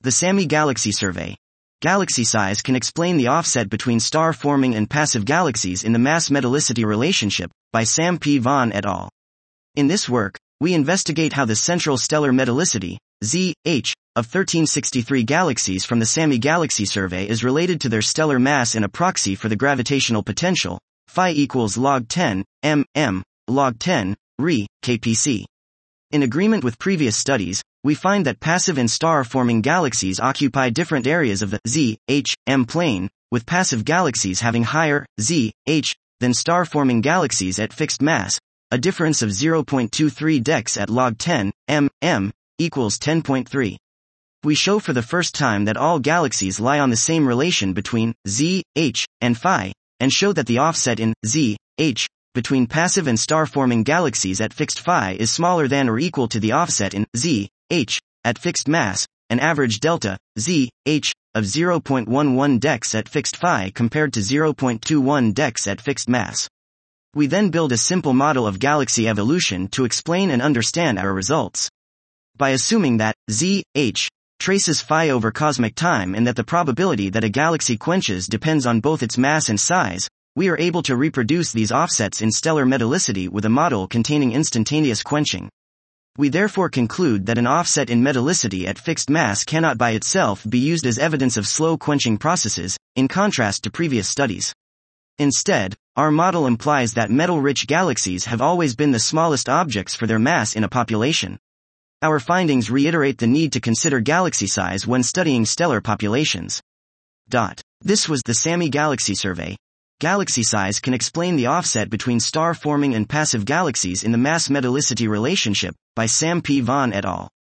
The SAMI Galaxy Survey. Galaxy size can explain the offset between star-forming and passive galaxies in the mass-metallicity relationship, by Sam P. Vaughan et al. In this work, we investigate how the central stellar metallicity, Z/H, of 1363 galaxies from the SAMI Galaxy Survey is related to their stellar mass in a proxy for the gravitational potential, phi equals log 10, m, log 10, Re, kpc. In agreement with previous studies, we find that passive and star-forming galaxies occupy different areas of the Z/H/M plane, with passive galaxies having higher Z/H than star-forming galaxies at fixed mass, a difference of 0.23 dex at log 10, m, equals 10.3. We show for the first time that all galaxies lie on the same relation between Z/H and phi, and show that the offset in Z/H between passive and star-forming galaxies at fixed phi is smaller than or equal to the offset in Z/H at fixed mass, an average delta Z/H of 0.11 dex at fixed phi compared to 0.21 dex at fixed mass. We then build a simple model of galaxy evolution to explain and understand our results. By assuming that Z/H traces phi over cosmic time and that the probability that a galaxy quenches depends on both its mass and size, we are able to reproduce these offsets in stellar metallicity with a model containing instantaneous quenching. We therefore conclude that an offset in metallicity at fixed mass cannot by itself be used as evidence of slow quenching processes, in contrast to previous studies. Instead, our model implies that metal-rich galaxies have always been the smallest objects for their mass in a population. Our findings reiterate the need to consider galaxy size when studying stellar populations. This was the SAMI Galaxy Survey. Galaxy size can explain the offset between star-forming and passive galaxies in the mass-metallicity relationship, by Sam P. Vaughan et al.